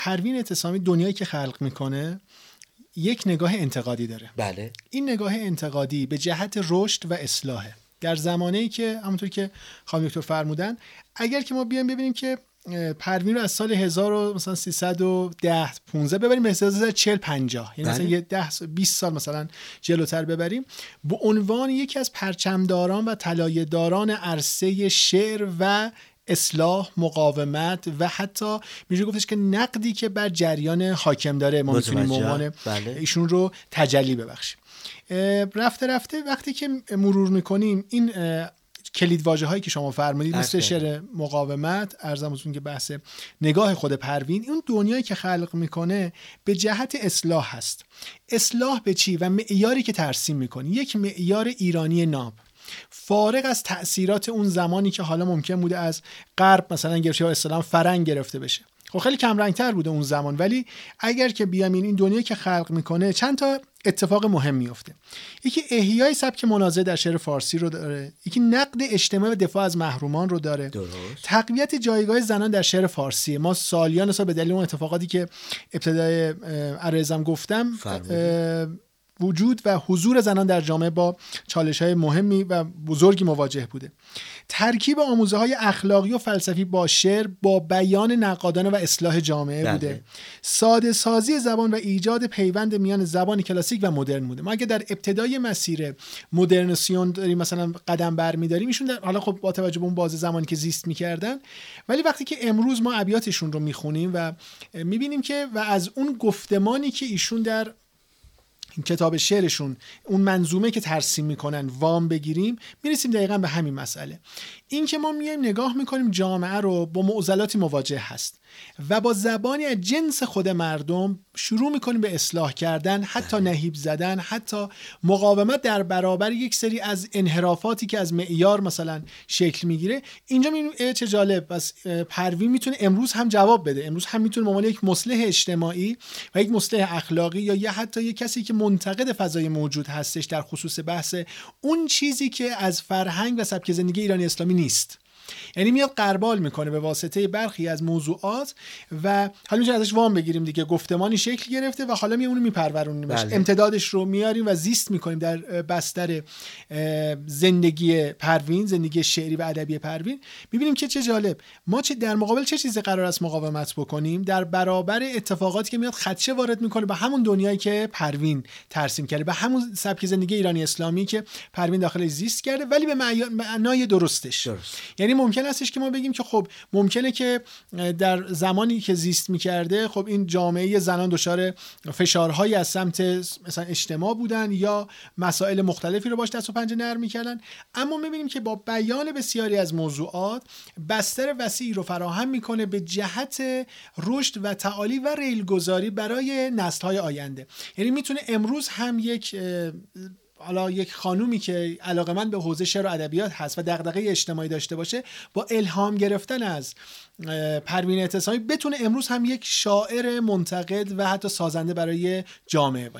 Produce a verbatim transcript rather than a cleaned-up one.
پروین اعتصامی دنیایی که خلق میکنه یک نگاه انتقادی داره. بله. این نگاه انتقادی به جهت رشد و اصلاحه. در زمانه‌ای که همونطور که خانم دکتر فرمودن، اگر که ما بیایم ببینیم که پروین رو از سال هزار و مثلا سیصد و ده پانزده ببریم به هزار و چهل پنجاه، یعنی مثلا یه ده بیست سال مثلا جلوتر ببریم، به عنوان یکی از پرچمداران و طلایه‌داران عرصه شعر و اصلاح، مقاومت و حتی میشه گفتش که نقدی که بر جریان حاکم داره ما میتونیم عنوان بله. ایشون رو تجلی ببخشیم. رفته رفته وقتی که مرور میکنیم این کلید واژه هایی که شما فرمودید مثل شعر مقاومت، عرضم حضورتون که بحث نگاه خود پروین، اون دنیایی که خلق میکنه به جهت اصلاح هست. اصلاح به چی و معیاری که ترسیم میکنه یک معیار ایرانی ناب، فارغ از تأثیرات اون زمانی که حالا ممکن بوده از غرب مثلا گرفته یا اصطلاحاً فرنگ گرفته بشه. خب خیلی کم رنگ‌تر بوده اون زمان، ولی اگر که بیام این دنیایی که خلق میکنه چند تا اتفاق مهم میفته. یکی احیای سبک مناظره در شعر فارسی رو داره، یکی نقد اجتماعی و دفاع از محرومان رو داره، درست. تقویت جایگاه زنان در شعر فارسی. ما سالیان سال به دلیل اون اتفاقاتی که ابتدای عرضم گفتم وجود و حضور زنان در جامعه با چالش‌های مهمی و بزرگی مواجه بوده. ترکیب آموزه‌های اخلاقی و فلسفی با شعر با بیان نقادانه و اصلاح جامعه بله. بوده. ساده سازی زبان و ایجاد پیوند میان زبان کلاسیک و مدرن بوده. ما اگه در ابتدای مسیر مدرنسیون داریم مثلا قدم برمی‌داریم، ایشون در حالا خب با توجه به اون بازه زمانی که زیست می‌کردن، ولی وقتی که امروز ما ابیاتشون رو می‌خونیم و می‌بینیم که و از اون گفتمانی که ایشون در این کتاب شعرشون، اون منظومه که ترسیم میکنن وام بگیریم، میرسیم دقیقاً به همین مسئله. این که ما میایم نگاه میکنیم جامعه رو با معضلاتی مواجه هست و با زبانی از جنس خود مردم شروع میکنیم به اصلاح کردن، حتی نهیب زدن، حتی مقاومت در برابر یک سری از انحرافاتی که از معیار مثلا شکل میگیره. اینجا میبینیم چه جالب، بس پروین میتونه امروز هم جواب بده، امروز هم میتونه به عنوان یک مصلح اجتماعی و یک مصلح اخلاقی یا یا حتی یک کسی که منتقد فضای موجود هستش در خصوص بحث اون چیزی که از فرهنگ و سبک زندگی ایرانی اسلامی نیست، یعنی میاد غربال میکنه به واسطه برخی از موضوعات و حالا میشه ازش وام بگیریم دیگه، گفتمانی شکل گرفته و حالا میمونه میپرورونیمش، بله. امتدادش رو میاریم و زیست میکنیم در بستر زندگی پروین، زندگی شعری و ادبی پروین. میبینیم که چه جالب، ما چه در مقابل چه چیزی قرار است مقاومت بکنیم در برابر اتفاقاتی که میاد خدشه وارد میکنه به همون دنیایی که پروین ترسیم کرده، به همون سبک زندگی ایرانی اسلامی که پروین داخلش زیست کرده، ولی به معنای درستش. درست. یعنی ممکن استش که ما بگیم که خب ممکنه که در زمانی که زیست می‌کرده خب این جامعه زنان دچار فشارهایی از سمت مثلا اجتماع بودن یا مسائل مختلفی رو باش دست و پنجه نرم می‌کردن، اما می‌بینیم که با بیان بسیاری از موضوعات بستر وسیعی رو فراهم می‌کنه به جهت رشد و تعالی و ریلگذاری برای نسل‌های آینده. یعنی می‌تونه امروز هم یک حالا یک خانومی که علاقه‌مند به حوزه شعر و ادبیات هست و دغدغه اجتماعی داشته باشه، با الهام گرفتن از پروین اعتصامی بتونه امروز هم یک شاعر منتقد و حتی سازنده برای جامعه باشه.